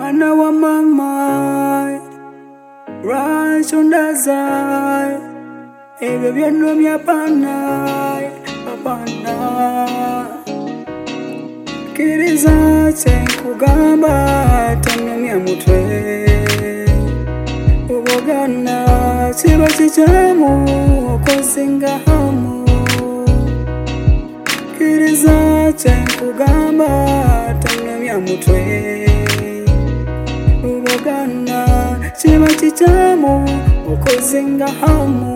Mwana wa mama rachondazai ebyo byandomya apana kiriza kyenkugamba tandomya mutwe ubogana kiba kikyamu okosinga hamu kiriza kyenkugamba tandomya mutwe ubogana kiba kikyamu okosinga hamu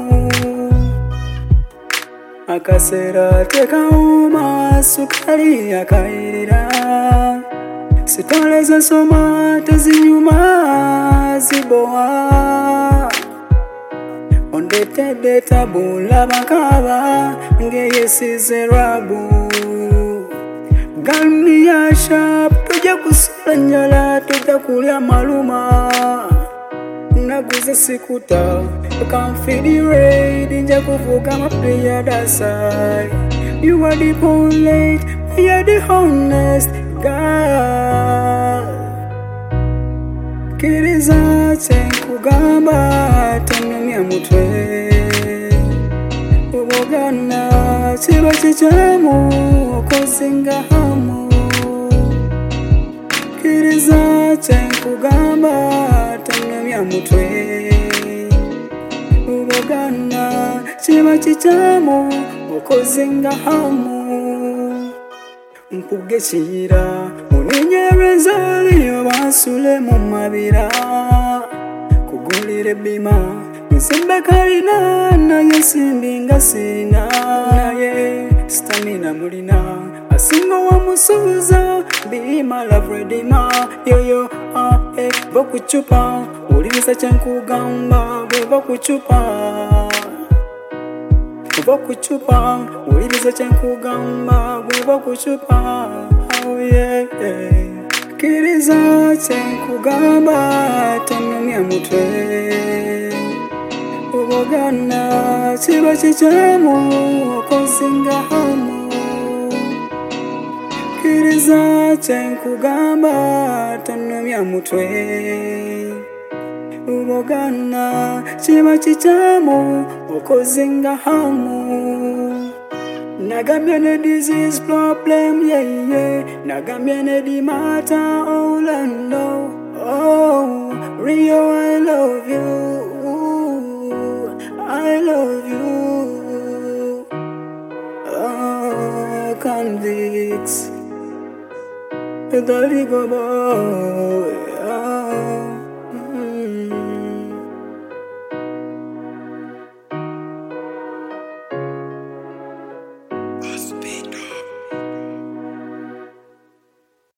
akasera tekawuma sukali akayirira sitoleza soma tezinyuma zibowa ondetedde tabula bakaba ngeyesize rabu galmi ya shap tujja kusula njala tujja kulya maluma naguze sikuta confederate nja kuvuga maplaya dasai you are the polite we are the honest girl kiriza kyenkugamba tandomya mutwe ubogana kiba kikyamu okosinga hamu kiriza kyenkugamba tandomya mutwe ubogana kiba kikyamu okosinga hamu mpuge kiyira munenyereza liyo basule mu mabira kugulire bima nzimbe kalina naye simbinga sina naye stamina mulina asinga wamusuuza bima lavredima yoyo bokucupa uliriza kyenkugamba bwe bokucupa bokucupa uliriza kyenkugamba bwe bokucupa oh yeah, yeah. Kiriza kyenkugamba tandomya mutwe ubogana kiba kikyamu okosinga hamu kiriza kyenkugamba tandomya mutwe ubogana kiba kikyamu okosinga hamu nagambye ne disease problem yeah yeah nagambye ne dimata Orlando oh Rio I love you I love you convicts the legal boy